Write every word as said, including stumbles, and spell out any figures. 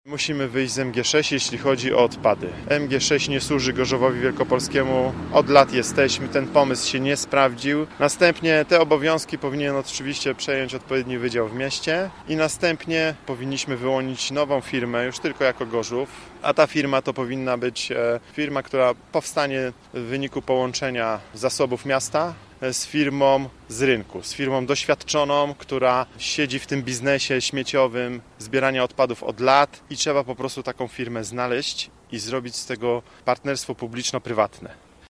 Musimy wyjść z M G sześć, jeśli chodzi o odpady. M G sześć nie służy Gorzowowi Wielkopolskiemu. Od lat jesteśmy, ten pomysł się nie sprawdził. Następnie te obowiązki powinien oczywiście przejąć odpowiedni wydział w mieście i następnie powinniśmy wyłonić nową firmę, już tylko jako Gorzów. A ta firma to powinna być firma, która powstanie w wyniku połączenia zasobów miasta z firmą z rynku, z firmą doświadczoną, która siedzi w tym biznesie śmieciowym zbierania odpadów od lat i trzeba po prostu taką firmę znaleźć i zrobić z tego partnerstwo publiczno-prywatne.